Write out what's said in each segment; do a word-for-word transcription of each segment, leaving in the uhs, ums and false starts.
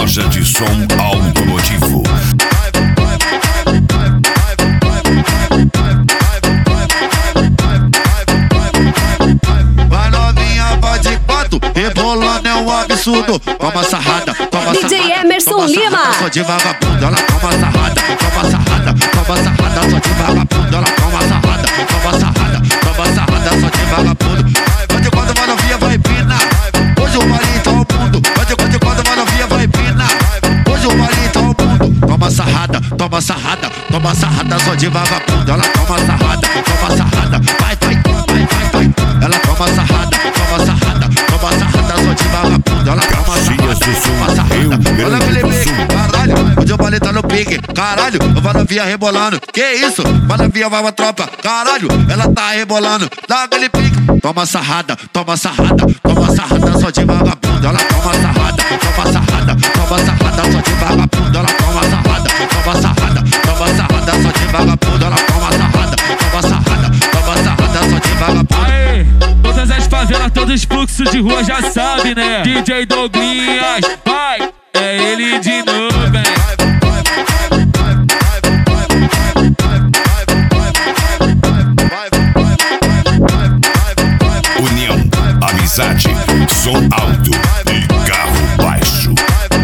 Loja de som automotivo. Vai novinha, pode quatro, rebolando é um absurdo. Toma sarrada, toma D J sarrada, Emerson toma Lima. sarrada, só de vagabundo, ela toma sarrada, toma sarrada, toma sarrada, só de vagabundo, ela toma sarrada, toma sarrada, toma sarrada, só de vagabundo. Pode quando vai novinha vai pinar, hoje o baile tá o mundo. Pode quando quando vai novinha vai pinar, hoje o baile tá o mundo. Toma sarrada, toma sarrada, toma sarrada, só de vagabundo, ela toma sarrada, toma sarrada, vai, vai, vai, vai, vai. Ela toma sarrada, toma sarrada, toma sarrada, só de vagabundo, ela toma sarrada, toma sarrada. Olha aquele pique, caralho, hoje o baile tá no pique, caralho, eu vou novinha rebolando, que isso? Vai novinha, vai uma tropa, caralho, ela tá rebolando, dá aquele pique. Toma sarrada, toma sarrada, toma sarrada, só de vagabundo, ela toma sarrada, toma sarrada, toma sarrada, só de vagabundo, ela toma sarrada, toma sarrada, toma sarrada, só de vagabundo, ela toma sarrada, toma sarrada, toma sarrada, só de vagabundo. Aê, todas as favelas, todos os fluxos de rua já sabe, né? D J Douglinhas, vai, é ele de novo, hein? União, amizade, som alto e carro baixo.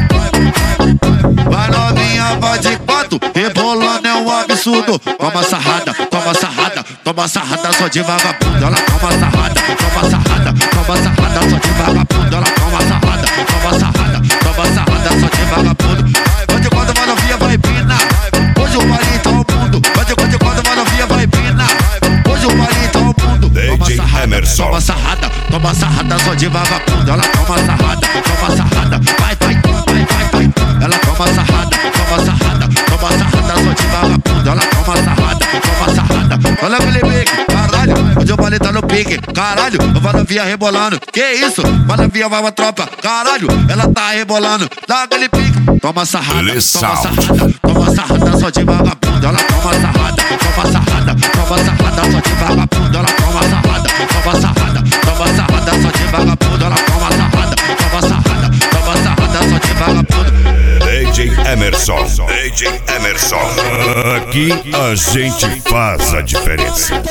Vai novinha, vai de quatro, rebolando é um absurdo. Toma sarrada, toma sarrada, toma sarrada, só de vagabundo, ela toma sarrada, toma sarrada, toma sarrada, só de vagabundo, ela toma sarrada, toma sarrada, toma sarrada, só de vagabundo. Pode quando vai novinha vai pinar, hoje o baile tá o mundo. Pode quando quando vai novinha vai pinar, hoje o baile tá o mundo. D J Emerson. Toma sarrada, toma sarrada, só de vagabundo, ela toma sarrada, toma sarrada, vai, vai, vai, vai, vai. Ela toma sarrada, toma sarrada, toma sarrada, só de vagabundo, ela toma sarrada, toma sarrada. Olha aquele pique, caralho, hoje o baile tá no pique, caralho, eu vou novinha rebolando, que isso? Vai novinha, vai uma tropa, caralho, ela tá rebolando, dá aquele pique. Toma sarrada, toma sarrada, toma sarrada, só de vagabundo, ela toma sarrada, toma sarrada, toma sarrada, só de vagabundo, ela toma sarrada, toma sarrada, toma sarrada, só de vagabundo, ela toma sarrada, toma sarrada, toma sarrada, só de vagabundo. D J Emerson, D J Emerson. Aqui a gente faz a diferença.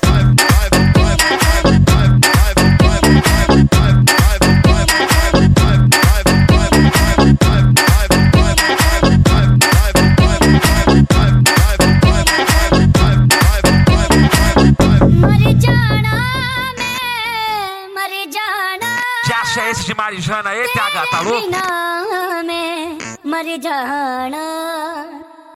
Já acha esse de Marijana aí, T H, tá louco? मर जाना